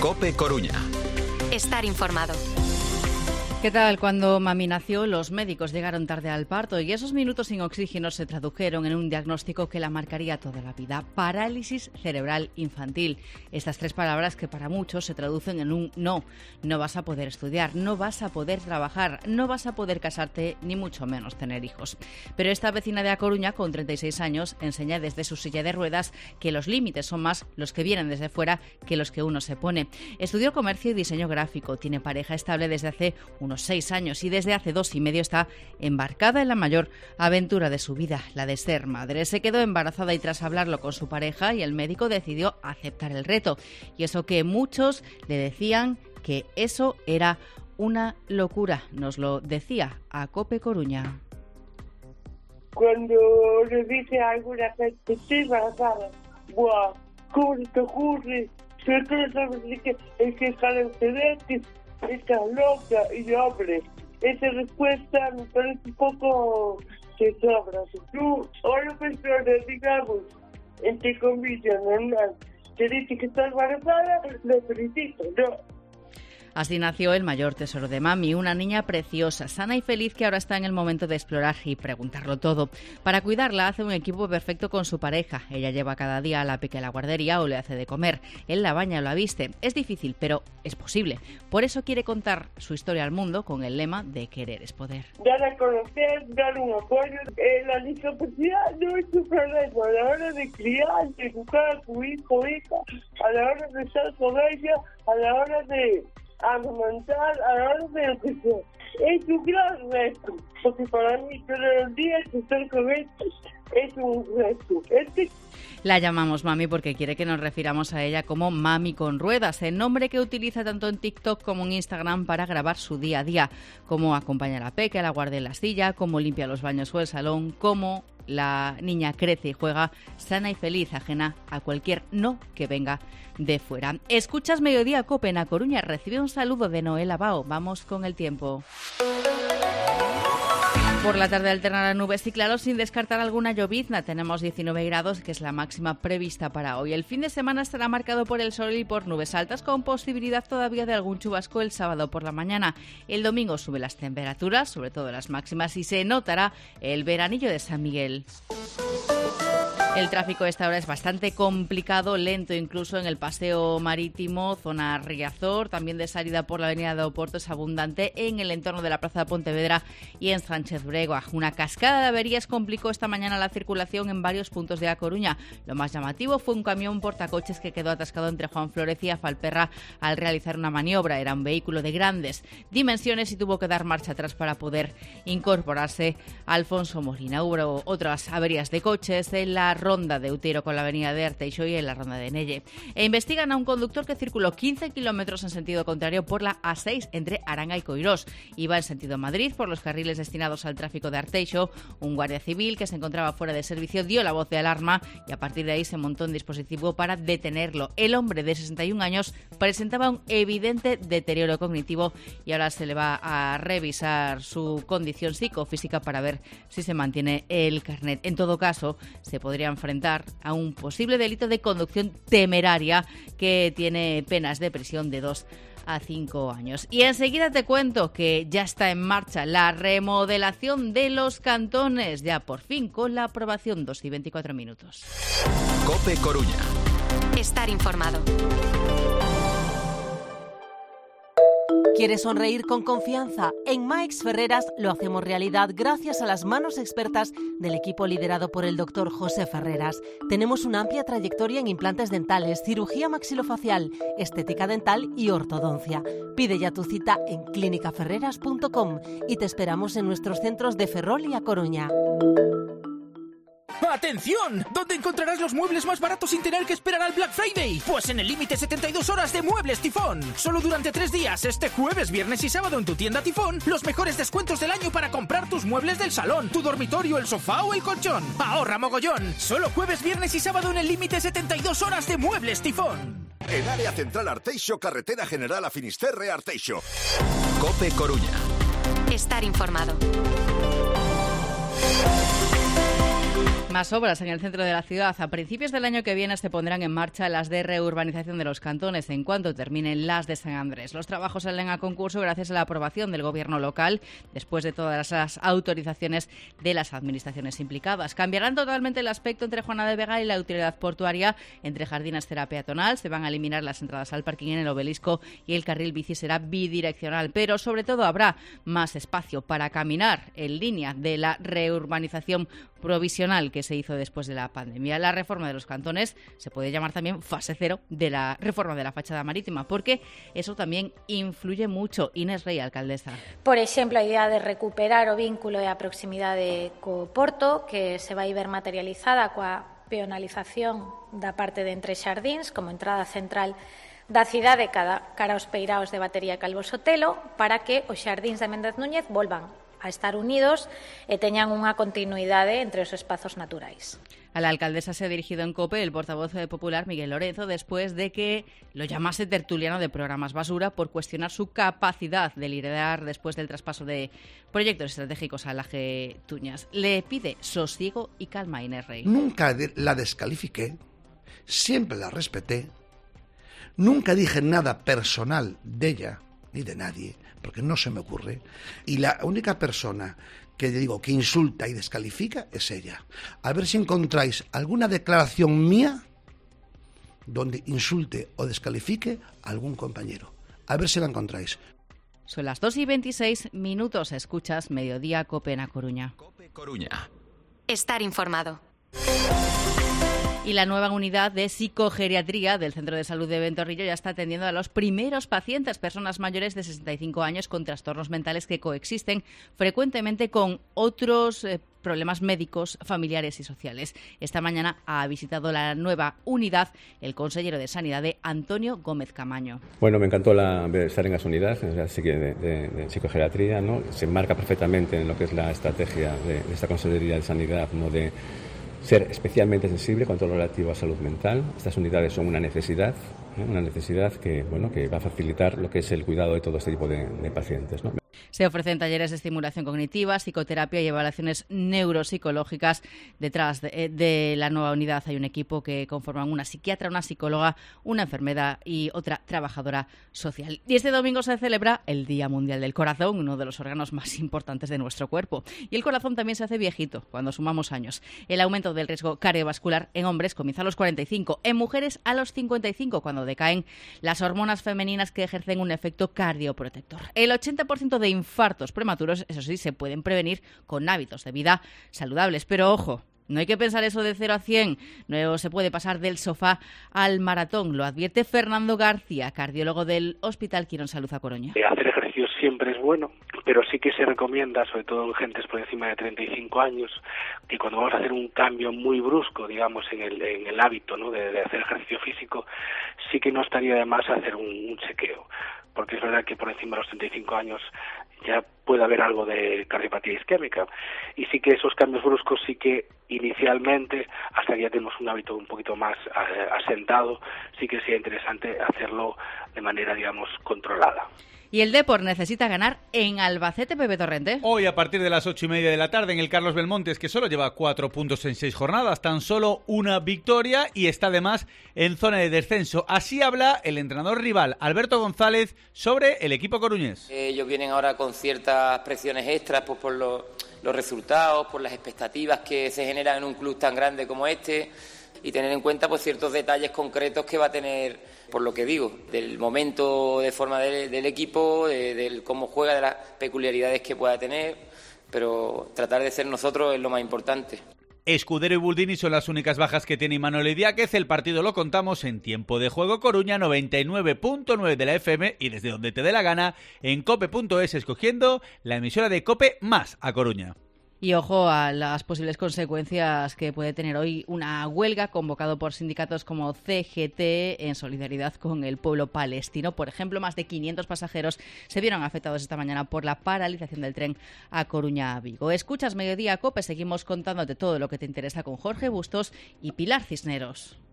COPE Coruña. Estar informado. ¿Qué tal? Cuando mami nació, los médicos llegaron tarde al parto y esos minutos sin oxígeno se tradujeron en un diagnóstico que la marcaría toda la vida: parálisis cerebral infantil. Estas 3 palabras que para muchos se traducen en un no. No vas a poder estudiar, no vas a poder trabajar, no vas a poder casarte, ni mucho menos tener hijos. Pero esta vecina de A Coruña, con 36 años, enseña desde su silla de ruedas que los límites son más los que vienen desde fuera que los que uno se pone. Estudió comercio y diseño gráfico, tiene pareja estable desde hace unos 6 años y desde hace 2 y medio está embarcada en la mayor aventura de su vida, la de ser madre. Se quedó embarazada y tras hablarlo con su pareja y el médico decidió aceptar el reto. Y eso que muchos le decían que eso era una locura, nos lo decía a COPE Coruña. Cuando le dice a alguna gente, estoy embarazada, ¡buah! ¿Cómo se te ocurre? Sobre todo sabes que el que jala usted que está loca. Y yo, hombre, esa respuesta me parece un poco que sobra. Si tú, o una persona, digamos, entre comillas, normal, te dice que está embarazada, lo felicito, ¿no? Así nació el mayor tesoro de mami, una niña preciosa, sana y feliz que ahora está en el momento de explorar y preguntarlo todo. Para cuidarla hace un equipo perfecto con su pareja. Ella lleva cada día a la peque a la guardería o le hace de comer. Él la baña o la viste. Es difícil, pero es posible. Por eso quiere contar su historia al mundo con el lema de querer es poder. Dar a conocer, dar un apoyo. La discapacidad no es un problema. A la hora de criar, de educar a tu hijo o hija, a la hora de estar con ella, a la hora de amamantar, a la hora de lo que sea. Es un gran reto, porque para mí todos los días estar con esto es un reto. La llamamos mami porque quiere que nos refiramos a ella como Mami con Ruedas, el nombre que utiliza tanto en TikTok como en Instagram para grabar su día a día, cómo acompaña a la peque, la guarda en la silla, cómo limpia los baños o el salón, cómo la niña crece y juega sana y feliz, ajena a cualquier no que venga de fuera. Escuchas Mediodía COPE en A Coruña. Recibe un saludo de Noel Abao. Vamos con el tiempo. Por la tarde alternará nubes y claros sin descartar alguna llovizna. Tenemos 19 grados, que es la máxima prevista para hoy. El fin de semana estará marcado por el sol y por nubes altas, con posibilidad todavía de algún chubasco el sábado por la mañana. El domingo suben las temperaturas, sobre todo las máximas, y se notará el veranillo de San Miguel. El tráfico a esta hora es bastante complicado, lento incluso en el paseo marítimo, zona Riazor, también de salida por la avenida de Oporto es abundante en el entorno de la plaza de Pontevedra y en Sánchez Brego. Una cascada de averías complicó esta mañana la circulación en varios puntos de A Coruña. Lo más llamativo fue un camión portacoches que quedó atascado entre Juan Flórez y Falperra al realizar una maniobra. Era un vehículo de grandes dimensiones y tuvo que dar marcha atrás para poder incorporarse a Alfonso Molina. Hubo otras averías de coches en la ronda de Utero con la avenida de Arteixo y en la ronda de Nelle. Investigan a un conductor que circuló 15 kilómetros en sentido contrario por la A6 entre Aranga y Coirós. Iba en sentido Madrid por los carriles destinados al tráfico de Arteixo. Un guardia civil que se encontraba fuera de servicio dio la voz de alarma y a partir de ahí se montó un dispositivo para detenerlo. El hombre de 61 años presentaba un evidente deterioro cognitivo y ahora se le va a revisar su condición psicofísica para ver si se mantiene el carnet. En todo caso, se podría enfrentar a un posible delito de conducción temeraria que tiene penas de prisión de 2 a 5 años. Y enseguida te cuento que ya está en marcha la remodelación de los cantones, ya por fin con la aprobación. 2:24. COPE Coruña. Estar informado. ¿Quieres sonreír con confianza? En Maix Ferreras lo hacemos realidad gracias a las manos expertas del equipo liderado por el doctor José Ferreras. Tenemos una amplia trayectoria en implantes dentales, cirugía maxilofacial, estética dental y ortodoncia. Pide ya tu cita en clinicaferreras.com y te esperamos en nuestros centros de Ferrol y A Coruña. ¡Atención! ¿Dónde encontrarás los muebles más baratos sin tener que esperar al Black Friday? Pues en el límite 72 horas de Muebles Tifón. Solo durante 3 días, este jueves, viernes y sábado en tu tienda Tifón, los mejores descuentos del año para comprar tus muebles del salón, tu dormitorio, el sofá o el colchón. ¡Ahorra mogollón! Solo jueves, viernes y sábado en el límite 72 horas de Muebles Tifón. En área central Arteixo, carretera general a Finisterre Arteixo. COPE Coruña. Estar informado. Más obras en el centro de la ciudad. A principios del año que viene se pondrán en marcha las de reurbanización de los cantones en cuanto terminen las de San Andrés. Los trabajos salen a concurso gracias a la aprobación del gobierno local después de todas las autorizaciones de las administraciones implicadas. Cambiarán totalmente el aspecto entre Juana de Vega y la utilidad portuaria. Entre Jardín acera peatonal se van a eliminar las entradas al parking en el Obelisco y el carril bici será bidireccional. Pero sobre todo habrá más espacio para caminar en línea de la reurbanización provisional que se hizo después de la pandemia. La reforma de los cantones se puede llamar también fase cero de la reforma de la fachada marítima, porque eso también influye mucho. Inés Rey, alcaldesa. Por exemplo, a idea de recuperar o vínculo e a proximidade co Porto, que se vai ver materializada coa peonalización da parte de Entre Xardíns como entrada central da cidade cara aos peiraos de Batería Calvo Sotelo, para que os xardíns de Méndez Núñez volvan a estar unidos e teñan unha continuidade entre os espazos naturais. A la alcaldesa se ha dirigido en COPE el portavoz popular Miguel Lorenzo después de que lo llamase tertuliano de programas basura por cuestionar su capacidad de liderar después del traspaso de proyectos estratégicos a la G. Tuñas. Le pide sosiego y calma a Inés Rey. Nunca la descalifiqué, siempre la respeté, nunca dije nada personal de ella ni de nadie, porque no se me ocurre, y la única persona que digo que insulta y descalifica es ella. A ver si encontráis alguna declaración mía donde insulte o descalifique a algún compañero. A ver si la encontráis. Son las 2:26, escuchas Mediodía Cope en A Coruña. Cope Coruña. Estar informado. Y la nueva unidad de psicogeriatría del Centro de Salud de Ventorrillo ya está atendiendo a los primeros pacientes, personas mayores de 65 años con trastornos mentales que coexisten frecuentemente con otros problemas médicos, familiares y sociales. Esta mañana ha visitado la nueva unidad el consejero de Sanidad Antonio Gómez Camaño. Bueno, me encantó estar en esa unidad de psicogeriatría, ¿no? Se enmarca perfectamente en lo que es la estrategia de esta Consejería de Sanidad, ¿no? De ser especialmente sensible con todo lo relativo a salud mental. Estas unidades son una necesidad que va a facilitar lo que es el cuidado de todo este tipo de pacientes, ¿no? Se ofrecen talleres de estimulación cognitiva, psicoterapia y evaluaciones neuropsicológicas. Detrás de la nueva unidad hay un equipo que conforman una psiquiatra, una psicóloga, una enfermera y otra trabajadora social. Y este domingo se celebra el Día Mundial del Corazón, uno de los órganos más importantes de nuestro cuerpo. Y el corazón también se hace viejito cuando sumamos años. El aumento del riesgo cardiovascular en hombres comienza a los 45, en mujeres a los 55, cuando decaen las hormonas femeninas que ejercen un efecto cardioprotector. El 80% de infartos prematuros, eso sí, se pueden prevenir con hábitos de vida saludables. Pero ojo, no hay que pensar eso de 0 a 100. No se puede pasar del sofá al maratón. Lo advierte Fernando García, cardiólogo del Hospital Quirón Salud A Coruña. Hacer ejercicio siempre es bueno, pero sí que se recomienda, sobre todo en gentes por encima de 35 años, que cuando vamos a hacer un cambio muy brusco, digamos, en el hábito, ¿no?, de hacer ejercicio físico, sí que no estaría de más hacer un chequeo. Porque es verdad que por encima de los 35 años ya puede haber algo de cardiopatía isquémica. Y sí que esos cambios bruscos sí que inicialmente, hasta que ya tenemos un hábito un poquito más asentado, sí que sería interesante hacerlo de manera, digamos, controlada. Y el Depor necesita ganar en Albacete, Pepe Torrente. Hoy a partir de las 8:30 de la tarde en el Carlos Belmontes, que solo lleva 4 puntos en 6 jornadas, tan solo una victoria y está además en zona de descenso. Así habla el entrenador rival, Alberto González, sobre el equipo coruñés. Ellos vienen ahora con ciertas presiones extras pues por los resultados, por las expectativas que se generan en un club tan grande como este, y tener en cuenta pues ciertos detalles concretos que va a tener, por lo que digo, del momento de forma del equipo, de cómo juega, de las peculiaridades que pueda tener, pero tratar de ser nosotros es lo más importante. Escudero y Buldini son las únicas bajas que tiene Imanol Idiáquez. El partido lo contamos en Tiempo de Juego Coruña 99.9 de la FM y desde donde te dé la gana en cope.es, escogiendo la emisora de Cope más A Coruña. Y ojo a las posibles consecuencias que puede tener hoy una huelga convocado por sindicatos como CGT en solidaridad con el pueblo palestino. Por ejemplo, más de 500 pasajeros se vieron afectados esta mañana por la paralización del tren A Coruña a Vigo. Escuchas Mediodía Cope, seguimos contándote todo lo que te interesa con Jorge Bustos y Pilar Cisneros.